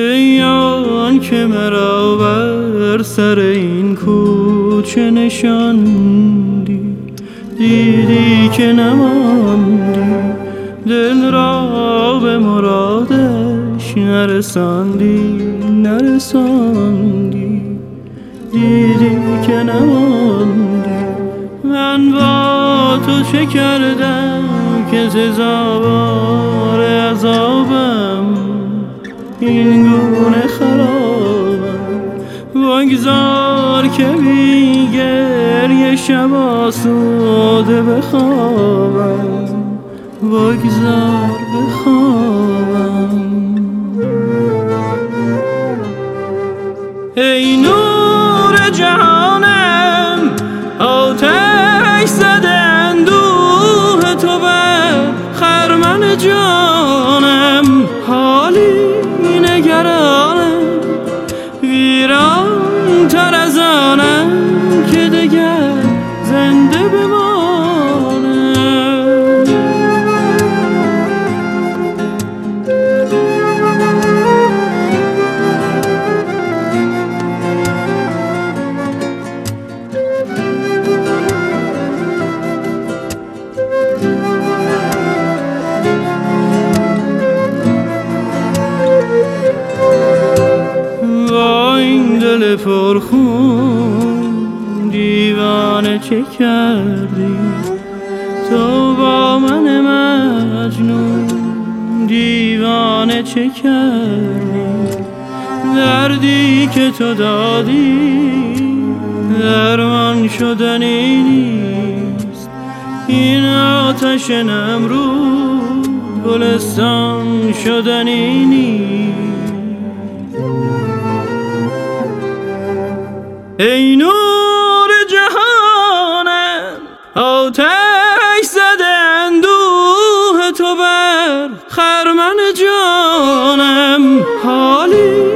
ای آن که مرا بر سر این کوچه نشاندی، دیدی که نماندی، دل را به مرادش نرساندی، دیدی که نماندی. من با تو چه کردم که سزاوار عذابم، این گونه خرابم. بگذار که بی گریه شب آسوده بخوابم، بگذار بخوابم. ای نور جهانم، آتش زده اندوه تو بر خرمن جانم. حالی نگرانم، ویران تر از آنم که دگر زنده بمانم. دل پرخون دیوانه چه کردی تو با من مجنون، دیوانه چه کردی. دردی که تو دادی درمان شدنی نیست، این آتش نمرود گلستان شدنی نیست. ای نور جهانم، آتش زده اندوه تو بر خرمن جانم. حالی